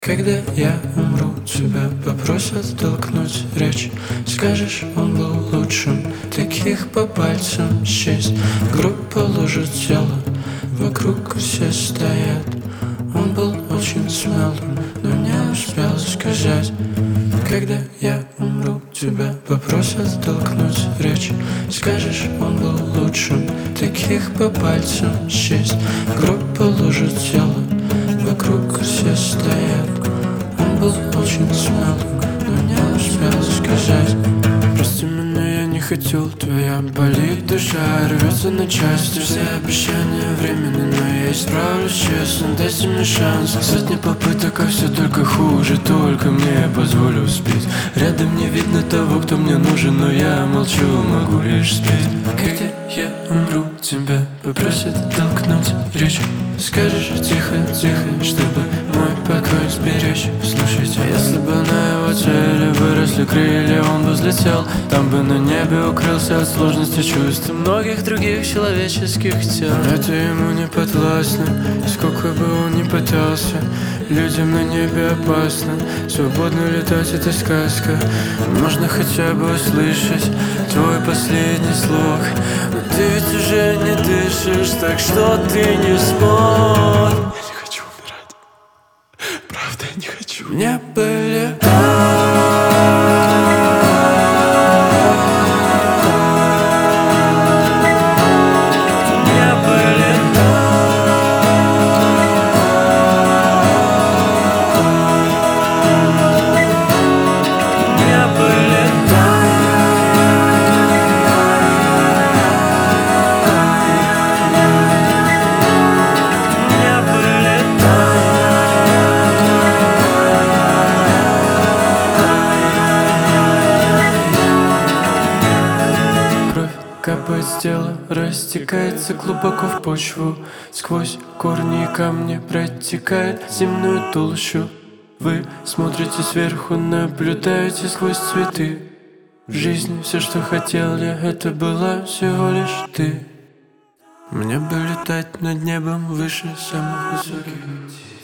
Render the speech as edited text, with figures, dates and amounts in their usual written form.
Когда я умру, тебя попросят толкнуть речь. Скажешь, он был лучшим, таких по пальцам счесть. Группа ложит тело, вокруг все стоят. Он был очень смелым, но не успел сказать. Когда я умру, тебя попросят толкнуть речь. Скажешь, он был лучшим, таких по пальцам счесть. Группа ложит тело, вокруг все стоят. Он был очень смелым, но не успел сказать. Прости меня, я не хотел, твоя болит душа, рвется на части. Все обещания временны, но я исправлюсь честно. Дайте мне шанс, сотни попыток, а все только хуже. Только мне позволю успеть. Рядом не видно того, кто мне нужен, но я молчу, могу лишь спеть. Когда я умру, тебя попросят толкнуть речь. Скажешь тихо, тихо, чтобы мой покой сберечь. Слушайте, если бы на его теле выросли крылья, он бы взлетел. Там бы на небе укрылся от сложности чувств и многих других человеческих тел. Это ему не подвластно, и сколько бы он ни пытался. Людям на небе опасно, свободно летать — это сказка. Можно хотя бы услышать твой последний слог, но ты ведь уже не дышишь, так что ты не смог. Я не хочу умирать. Правда, я не хочу. Мне были капает с тела, растекается глубоко в почву. Сквозь корни и камни протекает земную толщу. Вы смотрите сверху, наблюдаете сквозь цветы. В жизни все, что хотел я, это была всего лишь ты. Мне бы летать над небом выше самых высоких птиц.